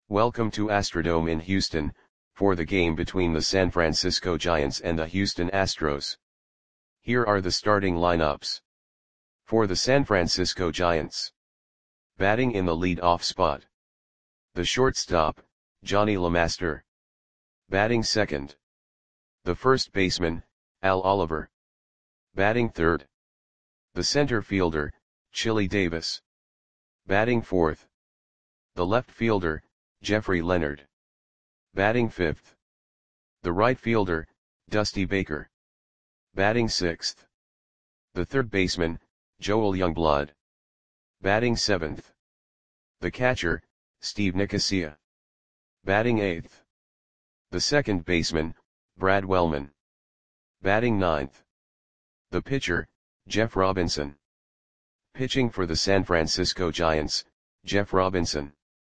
Welcome to Astrodome in Houston, for the game between the San Francisco Giants and the Houston Astros. Here are the starting lineups. For the San Francisco Giants. Batting in the lead-off spot. The shortstop, Johnny LeMaster. Batting second. The first baseman, Al Oliver. Batting third. The center fielder, Chili Davis. Batting fourth. The left fielder, Jeffrey Leonard. Batting fifth. The right fielder, Dusty Baker. Batting sixth. The third baseman, Joel Youngblood. Batting seventh. The catcher, Steve Nicosia. Batting eighth. The second baseman, Brad Wellman. Batting ninth. The pitcher, Jeff Robinson. Pitching for the San Francisco Giants, Jeff Robinson.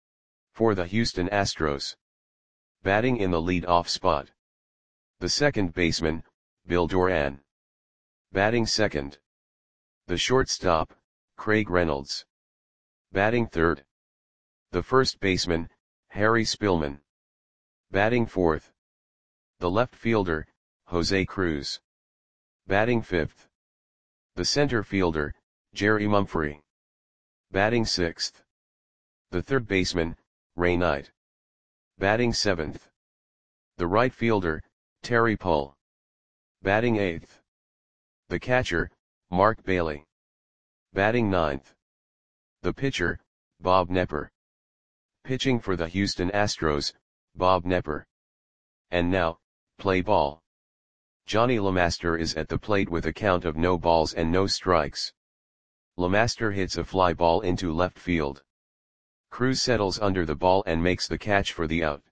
For the Houston Astros. Batting in the lead-off spot. The second baseman, Bill Doran. Batting second. The shortstop, Craig Reynolds. Batting third. The first baseman, Harry Spillman. Batting fourth. The left fielder, Jose Cruz. Batting fifth. The center fielder, Jerry Mumphrey. Batting sixth. The third baseman, Ray Knight. Batting seventh. The right fielder, Terry Pull. Batting eighth. The catcher, Mark Bailey. Batting ninth. The pitcher, Bob Knepper. Pitching for the Houston Astros, Bob Knepper. And now, play ball. Johnny LeMaster is at the plate with a count of no balls and no strikes. LeMaster hits a fly ball into left field. Cruz settles under the ball and makes the catch for the out.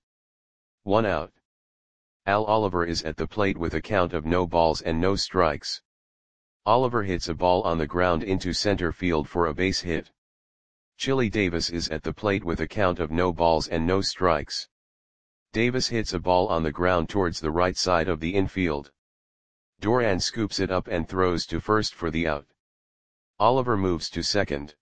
1 out. Al Oliver is at the plate with a count of no balls and no strikes. Oliver hits a ball on the ground into center field for a base hit. Chili Davis is at the plate with a count of no balls and no strikes. Davis hits a ball on the ground towards the right side of the infield. Doran scoops it up and throws to first for the out. Oliver moves to second.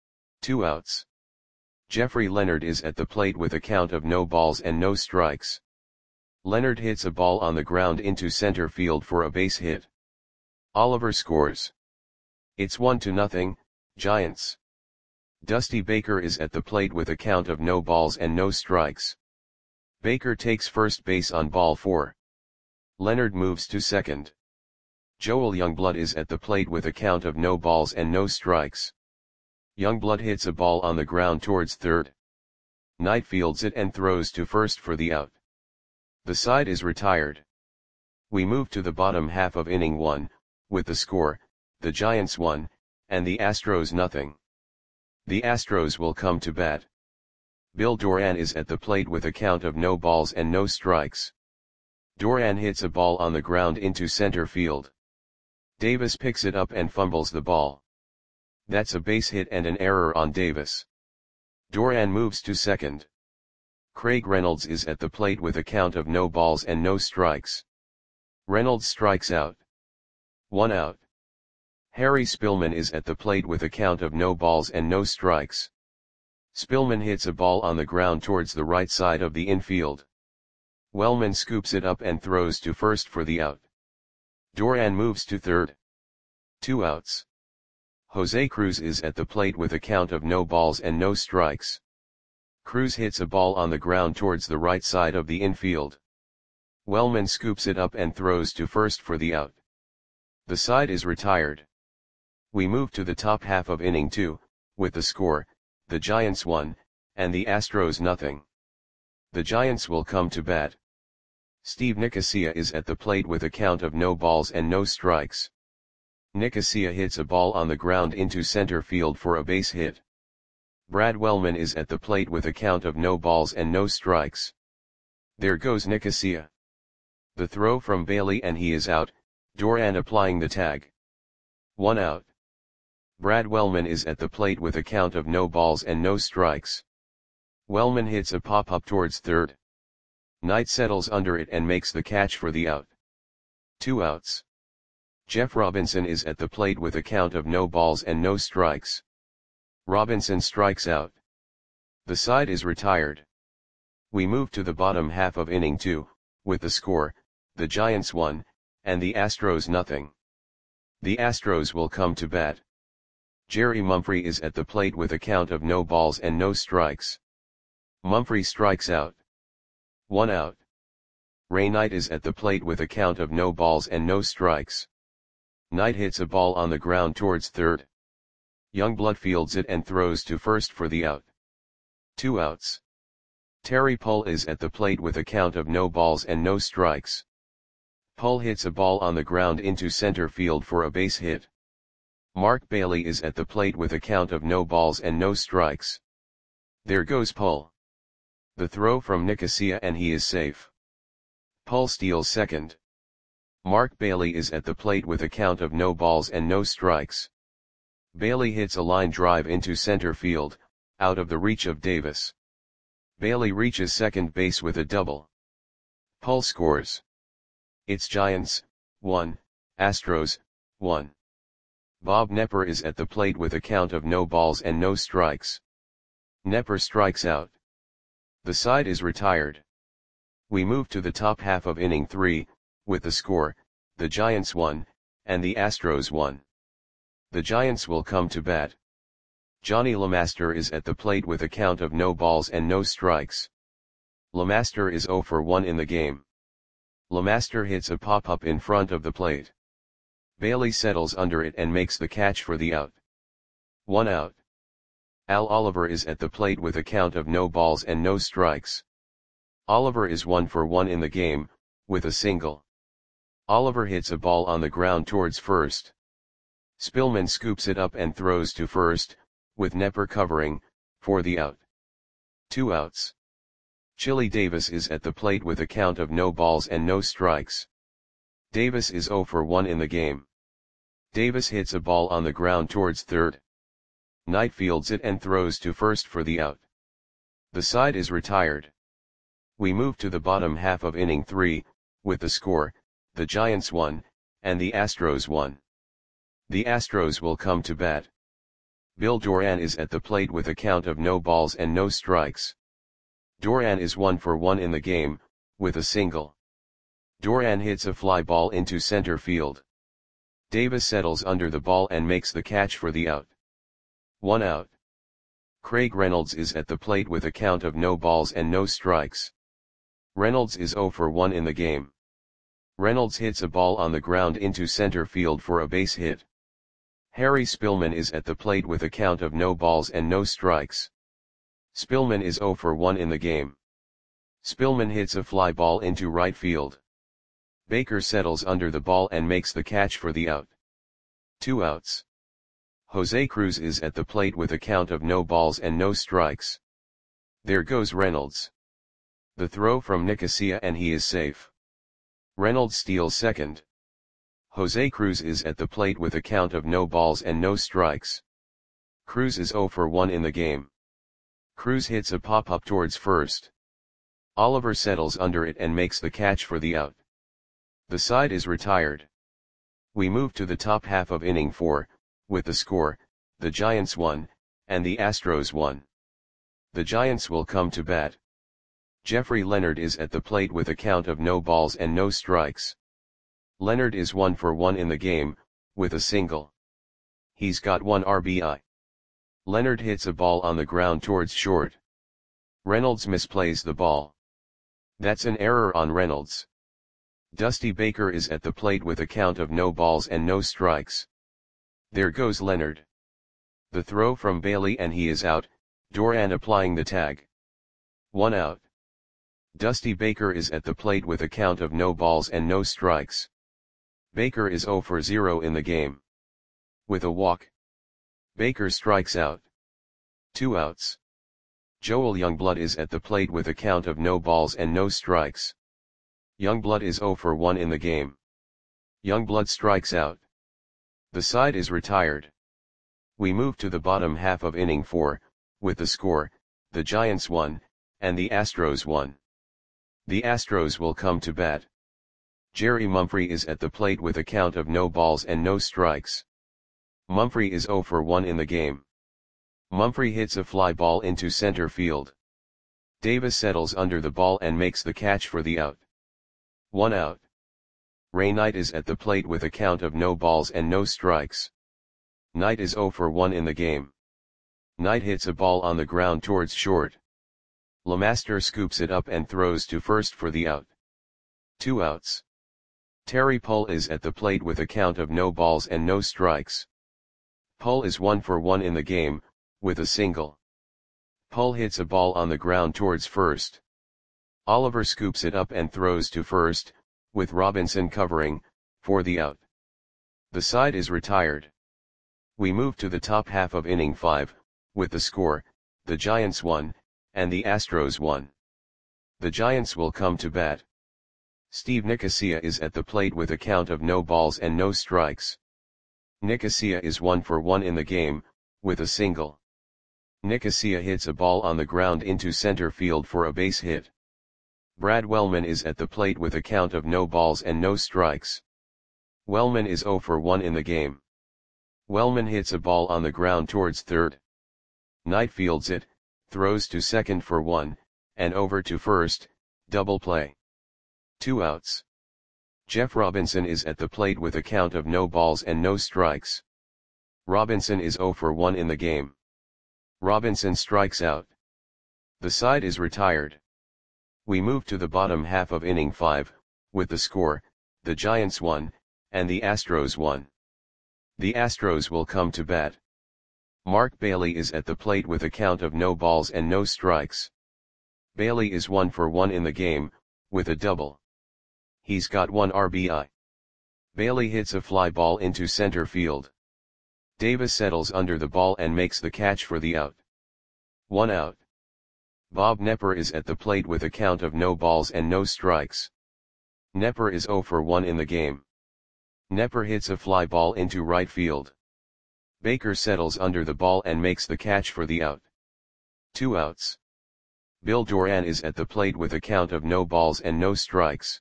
2 outs. Jeffrey Leonard is at the plate with a count of no balls and no strikes. Leonard hits a ball on the ground into center field for a base hit. Oliver scores. It's 1-0, Giants. Dusty Baker is at the plate with a count of no balls and no strikes. Baker takes first base on ball 4. Leonard moves to second. Joel Youngblood is at the plate with a count of no balls and no strikes. Youngblood hits a ball on the ground towards third. Knight fields it and throws to first for the out. The side is retired. We move to the bottom half of inning 1, with the score, the Giants 1, and the Astros 0. The Astros will come to bat. Bill Doran is at the plate with a count of no balls and no strikes. Doran hits a ball on the ground into center field. Davis picks it up and fumbles the ball. That's a base hit and an error on Davis. Doran moves to second. Craig Reynolds is at the plate with a count of no balls and no strikes. Reynolds strikes out. 1 out. Harry Spillman is at the plate with a count of no balls and no strikes. Spillman hits a ball on the ground towards the right side of the infield. Wellman scoops it up and throws to first for the out. Doran moves to third. 2 outs. Jose Cruz is at the plate with a count of no balls and no strikes. Cruz hits a ball on the ground towards the right side of the infield. Wellman scoops it up and throws to first for the out. The side is retired. We move to the top half of inning 2, with the score, the Giants 1, and the Astros 0. The Giants will come to bat. Steve Nicosia is at the plate with a count of no balls and no strikes. Nicosia hits a ball on the ground into center field for a base hit. Brad Wellman is at the plate with a count of no balls and no strikes. There goes Nicosia. The throw from Bailey and he is out, Doran applying the tag. 1 out. Brad Wellman is at the plate with a count of no balls and no strikes. Wellman hits a pop-up towards third. Knight settles under it and makes the catch for the out. 2 outs. Jeff Robinson is at the plate with a count of no balls and no strikes. Robinson strikes out. The side is retired. We move to the bottom half of inning 2, with the score, the Giants 1, and the Astros nothing. The Astros will come to bat. Jerry Mumphrey is at the plate with a count of no balls and no strikes. Mumphrey strikes out. 1 out. Ray Knight is at the plate with a count of no balls and no strikes. Knight hits a ball on the ground towards third. Youngblood fields it and throws to first for the out. 2 outs. Terry Pull is at the plate with a count of no balls and no strikes. Pull hits a ball on the ground into center field for a base hit. Mark Bailey is at the plate with a count of no balls and no strikes. There goes Pull. The throw from Nicosia and he is safe. Pull steals second. Mark Bailey is at the plate with a count of no balls and no strikes. Bailey hits a line drive into center field, out of the reach of Davis. Bailey reaches second base with a double. Pull scores. It's Giants, 1, Astros, 1. Bob Knepper is at the plate with a count of no balls and no strikes. Knepper strikes out. The side is retired. We move to the top half of inning 3, with the score, the Giants 1, and the Astros 1. The Giants will come to bat. Johnny LeMaster is at the plate with a count of no balls and no strikes. LeMaster is 0 for 1 in the game. LeMaster hits a pop-up in front of the plate. Bailey settles under it and makes the catch for the out. 1 out. Al Oliver is at the plate with a count of no balls and no strikes. Oliver is 1 for 1 in the game, with a single. Oliver hits a ball on the ground towards first. Spillman scoops it up and throws to first, with Knepper covering, for the out. 2 outs. Chili Davis is at the plate with a count of no balls and no strikes. Davis is 0 for 1 in the game. Davis hits a ball on the ground towards third. Knight fields it and throws to first for the out. The side is retired. We move to the bottom half of inning 3, with the score, the Giants 1, and the Astros 1. The Astros will come to bat. Bill Doran is at the plate with a count of no balls and no strikes. Doran is 1 for 1 in the game, with a single. Doran hits a fly ball into center field. Davis settles under the ball and makes the catch for the out. 1 out. Craig Reynolds is at the plate with a count of no balls and no strikes. Reynolds is 0 for 1 in the game. Reynolds hits a ball on the ground into center field for a base hit. Harry Spillman is at the plate with a count of no balls and no strikes. Spillman is 0 for 1 in the game. Spillman hits a fly ball into right field. Baker settles under the ball and makes the catch for the out. 2 outs. Jose Cruz is at the plate with a count of no balls and no strikes. There goes Reynolds. The throw from Nicosia and he is safe. Reynolds steals second. Jose Cruz is at the plate with a count of no balls and no strikes. Cruz is 0 for 1 in the game. Cruz hits a pop-up towards first. Oliver settles under it and makes the catch for the out. The side is retired. We move to the top half of inning 4, with the score, the Giants 1, and the Astros 1. The Giants will come to bat. Jeffrey Leonard is at the plate with a count of no balls and no strikes. Leonard is 1 for 1 in the game, with a single. He's got 1 RBI. Leonard hits a ball on the ground towards short. Reynolds misplays the ball. That's an error on Reynolds. Dusty Baker is at the plate with a count of no balls and no strikes. There goes Leonard. The throw from Bailey and he is out, Doran applying the tag. 1 out. Dusty Baker is at the plate with a count of no balls and no strikes. Baker is 0 for 0 in the game. With a walk. Baker strikes out. 2 outs. Joel Youngblood is at the plate with a count of no balls and no strikes. Youngblood is 0 for 1 in the game. Youngblood strikes out. The side is retired. We move to the bottom half of inning 4, with the score, the Giants 1, and the Astros 1. The Astros will come to bat. Jerry Mumphrey is at the plate with a count of no balls and no strikes. Mumphrey is 0 for 1 in the game. Mumphrey hits a fly ball into center field. Davis settles under the ball and makes the catch for the out. 1 out. Ray Knight is at the plate with a count of no balls and no strikes. Knight is 0 for 1 in the game. Knight hits a ball on the ground towards short. LeMaster scoops it up and throws to first for the out. 2 outs. Terry Pull is at the plate with a count of no balls and no strikes. Pull is 1 for 1 in the game, with a single. Pull hits a ball on the ground towards first. Oliver scoops it up and throws to first, with Robinson covering, for the out. The side is retired. We move to the top half of inning 5, with the score, the Giants 1, and the Astros 1. The Giants will come to bat. Steve Nicosia is at the plate with a count of no balls and no strikes. Nicosia is 1 for 1 in the game, with a single. Nicosia hits a ball on the ground into center field for a base hit. Brad Wellman is at the plate with a count of no balls and no strikes. Wellman is 0 for 1 in the game. Wellman hits a ball on the ground towards third. Knight fields it, throws to second for 1, and over to first, double play. 2 outs. Jeff Robinson is at the plate with a count of no balls and no strikes. Robinson is 0 for 1 in the game. Robinson strikes out. The side is retired. We move to the bottom half of inning 5, with the score, the Giants 1, and the Astros 1. The Astros will come to bat. Mark Bailey is at the plate with a count of no balls and no strikes. Bailey is 1 for 1 in the game, with a double. He's got 1 RBI. Bailey hits a fly ball into center field. Davis settles under the ball and makes the catch for the out. 1 out. Bob Knepper is at the plate with a count of no balls and no strikes. Knepper is 0 for 1 in the game. Knepper hits a fly ball into right field. Baker settles under the ball and makes the catch for the out. 2 outs. Bill Doran is at the plate with a count of no balls and no strikes.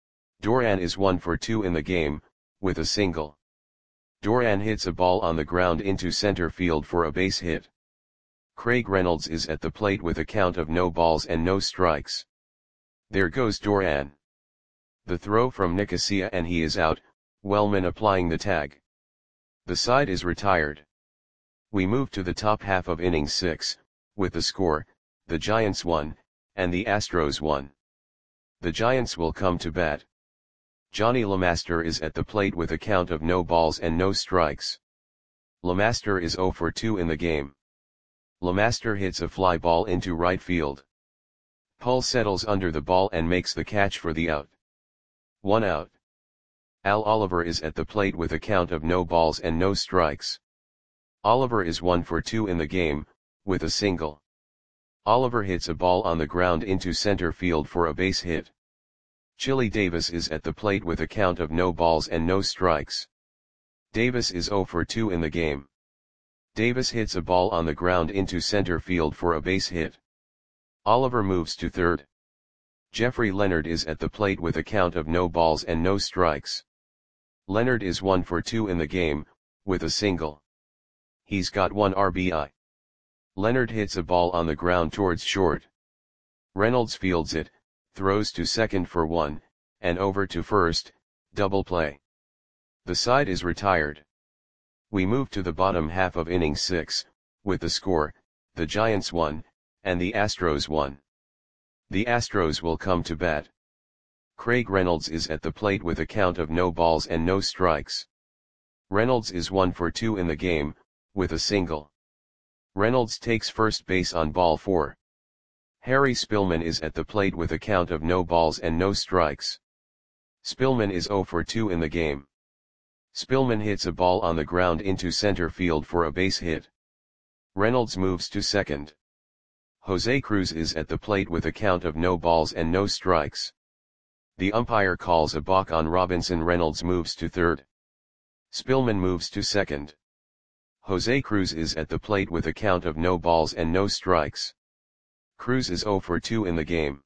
Doran is 1 for 2 in the game, with a single. Doran hits a ball on the ground into center field for a base hit. Craig Reynolds is at the plate with a count of no balls and no strikes. There goes Doran. The throw from Nicosia and he is out, Wellman applying the tag. The side is retired. We move to the top half of inning 6, with the score, the Giants 1, and the Astros 1. The Giants will come to bat. Johnny LeMaster is at the plate with a count of no balls and no strikes. LeMaster is 0 for 2 in the game. LeMaster hits a fly ball into right field. Pull settles under the ball and makes the catch for the out. 1 out. Al Oliver is at the plate with a count of no balls and no strikes. Oliver is 1 for 2 in the game, with a single. Oliver hits a ball on the ground into center field for a base hit. Chili Davis is at the plate with a count of no balls and no strikes. Davis is 0 for 2 in the game. Davis hits a ball on the ground into center field for a base hit. Oliver moves to third. Jeffrey Leonard is at the plate with a count of no balls and no strikes. Leonard is 1 for 2 in the game, with a single. He's got 1 RBI. Leonard hits a ball on the ground towards short. Reynolds fields it, throws to second for 1, and over to first, double play. The side is retired. We move to the bottom half of inning 6, with the score, the Giants 1, and the Astros 1. The Astros will come to bat. Craig Reynolds is at the plate with a count of no balls and no strikes. Reynolds is 1 for 2 in the game, with a single. Reynolds takes first base on ball 4. Harry Spillman is at the plate with a count of no balls and no strikes. Spillman is 0 for 2 in the game. Spillman hits a ball on the ground into center field for a base hit. Reynolds moves to second. Jose Cruz is at the plate with a count of no balls and no strikes. The umpire calls a balk on Robinson. Reynolds moves to third. Spillman moves to second. Jose Cruz is at the plate with a count of no balls and no strikes. Cruz is 0 for 2 in the game.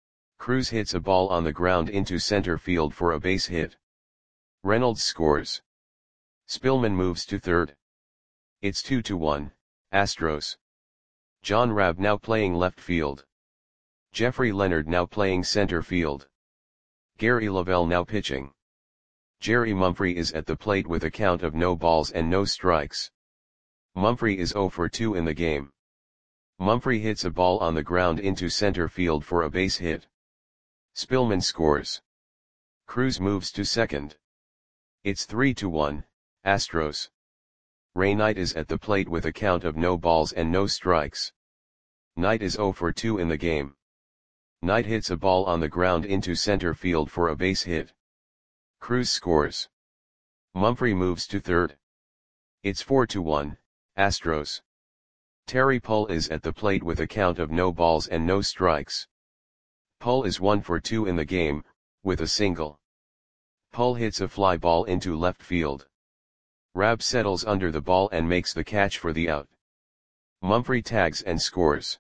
Cruz hits a ball on the ground into center field for a base hit. Reynolds scores. Spillman moves to third. It's 2-1, Astros. John Rabb now playing left field. Jeffrey Leonard now playing center field. Gary Lavelle now pitching. Jerry Mumphrey is at the plate with a count of no balls and no strikes. Mumphrey is 0 for 2 in the game. Mumphrey hits a ball on the ground into center field for a base hit. Spillman scores. Cruz moves to second. It's 3-1, Astros. Ray Knight is at the plate with a count of no balls and no strikes. Knight is 0 for 2 in the game. Knight hits a ball on the ground into center field for a base hit. Cruz scores. Mumphrey moves to third. It's 4-1, Astros. Terry Pull is at the plate with a count of no balls and no strikes. Pull is 1 for 2 in the game, with a single. Pull hits a fly ball into left field. Rabb settles under the ball and makes the catch for the out. Mumphrey tags and scores.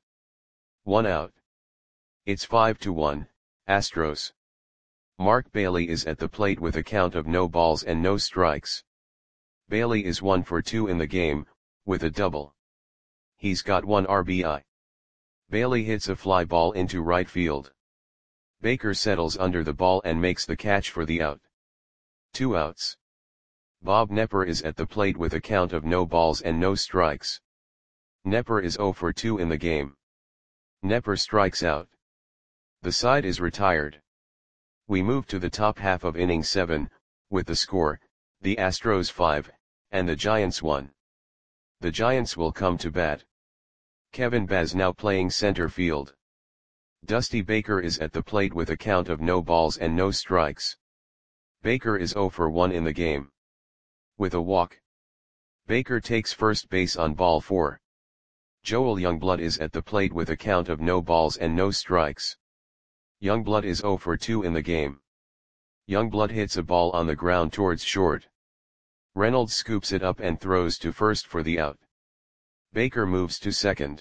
1 out. It's 5-1, Astros. Mark Bailey is at the plate with a count of no balls and no strikes. Bailey is 1 for 2 in the game, with a double. He's got 1 RBI. Bailey hits a fly ball into right field. Baker settles under the ball and makes the catch for the out. 2 outs. Bob Knepper is at the plate with a count of no balls and no strikes. Knepper is 0 for 2 in the game. Knepper strikes out. The side is retired. We move to the top half of inning 7, with the score, the Astros 5, and the Giants 1. The Giants will come to bat. Kevin Baz now playing center field. Dusty Baker is at the plate with a count of no balls and no strikes. Baker is 0 for 1 in the game. With a walk. Baker takes first base on ball 4. Joel Youngblood is at the plate with a count of no balls and no strikes. Youngblood is 0 for 2 in the game. Youngblood hits a ball on the ground towards short. Reynolds scoops it up and throws to first for the out. Baker moves to second.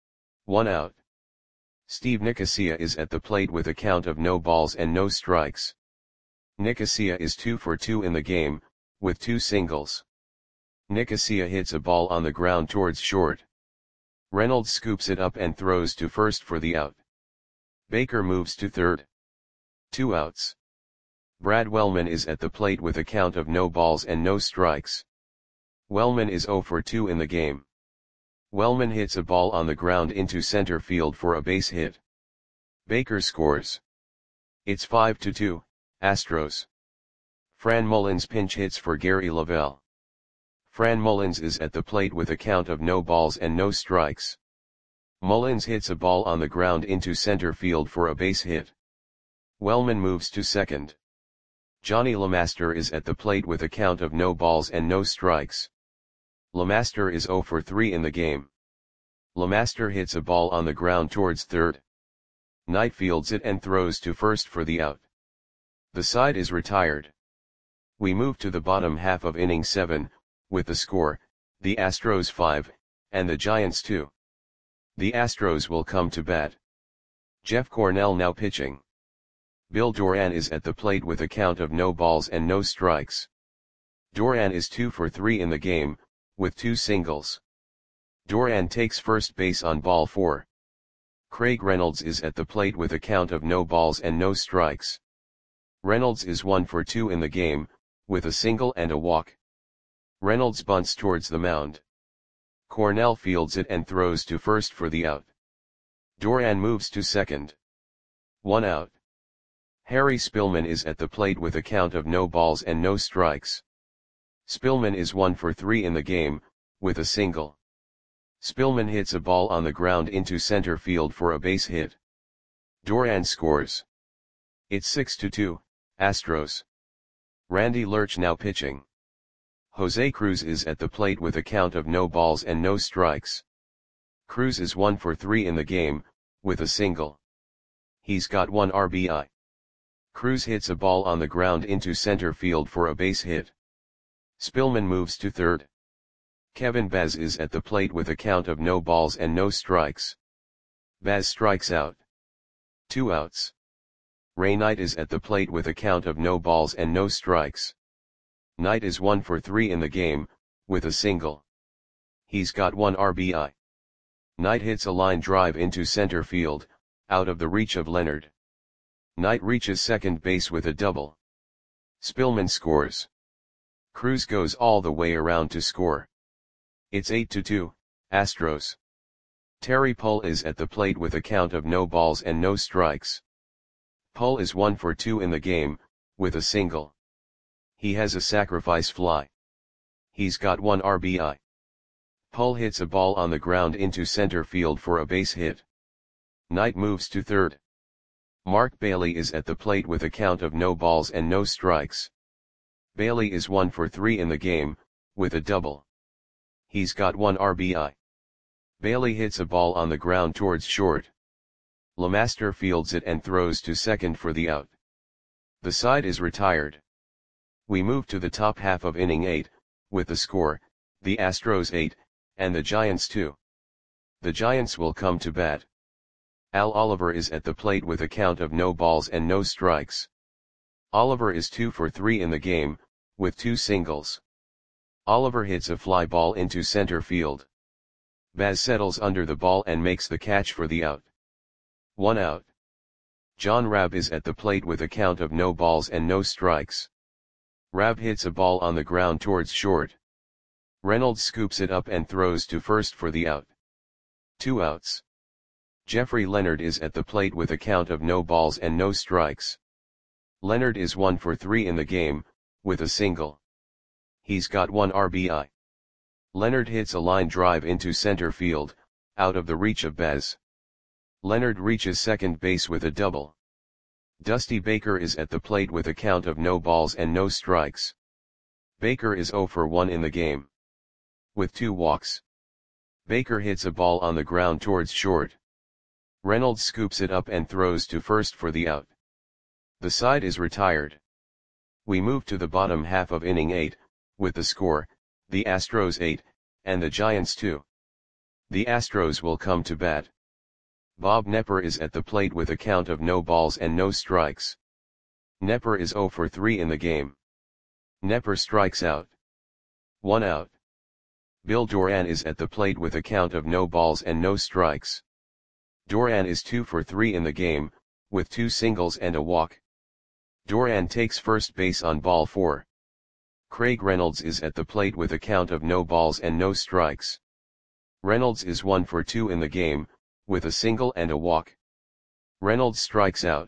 1 out. Steve Nicosia is at the plate with a count of no balls and no strikes. Nicosia is 2 for 2 in the game, with 2 singles. Nicosia hits a ball on the ground towards short. Reynolds scoops it up and throws to first for the out. Baker moves to third. 2 outs. Brad Wellman is at the plate with a count of no balls and no strikes. Wellman is 0 for 2 in the game. Wellman hits a ball on the ground into center field for a base hit. Baker scores. It's 5-2, Astros. Fran Mullins pinch hits for Gary Lavelle. Fran Mullins is at the plate with a count of no balls and no strikes. Mullins hits a ball on the ground into center field for a base hit. Wellman moves to second. Johnny LeMaster is at the plate with a count of no balls and no strikes. LeMaster is 0 for 3 in the game. LeMaster hits a ball on the ground towards third. Knight fields it and throws to first for the out. The side is retired. We move to the bottom half of inning 7, with the score, the Astros 5, and the Giants 2. The Astros will come to bat. Jeff Cornell now pitching. Bill Doran is at the plate with a count of no balls and no strikes. Doran is 2 for 3 in the game, with 2 singles. Doran takes first base on ball 4. Craig Reynolds is at the plate with a count of no balls and no strikes. Reynolds is 1 for 2 in the game, with a single and a walk. Reynolds bunts towards the mound. Cornell fields it and throws to first for the out. Doran moves to second. 1 out. Harry Spillman is at the plate with a count of no balls and no strikes. Spillman is 1 for 3 in the game, with a single. Spillman hits a ball on the ground into center field for a base hit. Doran scores. It's 6-2, Astros. Randy Lerch now pitching. Jose Cruz is at the plate with a count of no balls and no strikes. Cruz is 1 for 3 in the game, with a single. He's got 1 RBI. Cruz hits a ball on the ground into center field for a base hit. Spillman moves to third. Kevin Baz is at the plate with a count of no balls and no strikes. Baz strikes out. 2 outs. Ray Knight is at the plate with a count of no balls and no strikes. Knight is 1 for 3 in the game, with a single. He's got 1 RBI. Knight hits a line drive into center field, out of the reach of Leonard. Knight reaches second base with a double. Spillman scores. Cruz goes all the way around to score. It's 8-2, Astros. Terry Pull is at the plate with a count of no balls and no strikes. Pull is 1 for 2 in the game, with a single. He has a sacrifice fly. He's got 1 RBI. Pull hits a ball on the ground into center field for a base hit. Knight moves to third. Mark Bailey is at the plate with a count of no balls and no strikes. Bailey is 1 for 3 in the game, with a double. He's got 1 RBI. Bailey hits a ball on the ground towards short. LeMaster fields it and throws to second for the out. The side is retired. We move to the top half of inning 8, with the score, the Astros 8, and the Giants 2. The Giants will come to bat. Al Oliver is at the plate with a count of no balls and no strikes. Oliver is 2 for 3 in the game, with 2 singles. Oliver hits a fly ball into center field. Baz settles under the ball and makes the catch for the out. 1 out. John Rabb is at the plate with a count of no balls and no strikes. Rabb hits a ball on the ground towards short. Reynolds scoops it up and throws to first for the out. 2 outs. Jeffrey Leonard is at the plate with a count of no balls and no strikes. Leonard is 1 for 3 in the game, with a single. He's got 1 RBI. Leonard hits a line drive into center field, out of the reach of Baz. Leonard reaches second base with a double. Dusty Baker is at the plate with a count of no balls and no strikes. Baker is 0 for 1 in the game, with 2 walks. Baker hits a ball on the ground towards short. Reynolds scoops it up and throws to first for the out. The side is retired. We move to the bottom half of inning 8, with the score, the Astros 8, and the Giants 2. The Astros will come to bat. Bob Knepper is at the plate with a count of no balls and no strikes. Knepper is 0 for 3 in the game. Knepper strikes out. 1 out. Bill Doran is at the plate with a count of no balls and no strikes. Doran is 2 for 3 in the game, with 2 singles and a walk. Doran takes first base on ball 4. Craig Reynolds is at the plate with a count of no balls and no strikes. Reynolds is 1 for 2 in the game, with a single and a walk. Reynolds strikes out.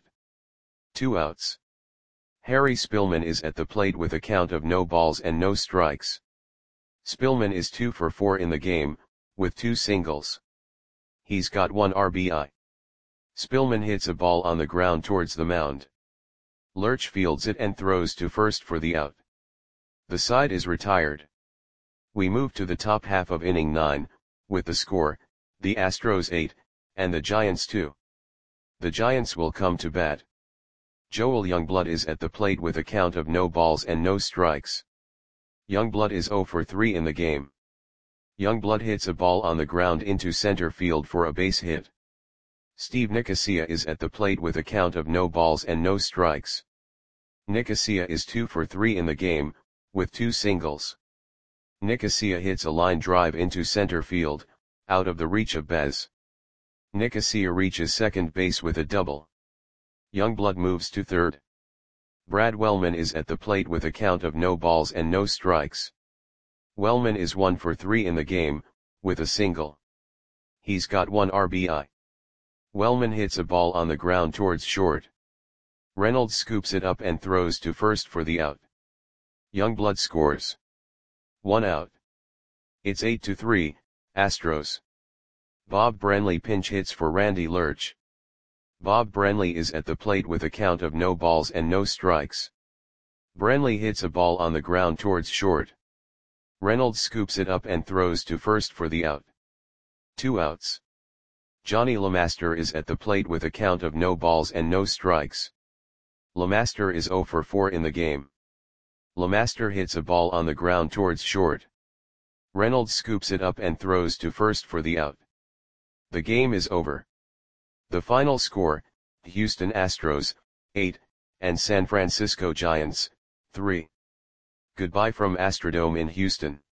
2 outs. Harry Spillman is at the plate with a count of no balls and no strikes. Spillman is 2 for 4 in the game, with 2 singles. He's got 1 RBI. Spillman hits a ball on the ground towards the mound. Lurch fields it and throws to first for the out. The side is retired. We move to the top half of inning 9, with the score, the Astros 8, and the Giants 2. The Giants will come to bat. Joel Youngblood is at the plate with a count of no balls and no strikes. Youngblood is 0 for 3 in the game. Youngblood hits a ball on the ground into center field for a base hit. Steve Nicosia is at the plate with a count of no balls and no strikes. Nicosia is 2 for 3 in the game, with 2 singles. Nicosia hits a line drive into center field, out of the reach of Baz. Nicosia reaches second base with a double. Youngblood moves to third. Brad Wellman is at the plate with a count of no balls and no strikes. Wellman is 1 for 3 in the game, with a single. He's got 1 RBI. Wellman hits a ball on the ground towards short. Reynolds scoops it up and throws to first for the out. Youngblood scores. 1 out. It's 8-3, Astros. Bob Branley pinch hits for Randy Lurch. Bob Branley is at the plate with a count of no balls and no strikes. Branley hits a ball on the ground towards short. Reynolds scoops it up and throws to first for the out. 2 outs. Johnny LeMaster is at the plate with a count of no balls and no strikes. LeMaster is 0 for 4 in the game. LeMaster hits a ball on the ground towards short. Reynolds scoops it up and throws to first for the out. The game is over. The final score, Houston Astros, 8, and San Francisco Giants, 3. Goodbye from Astrodome in Houston.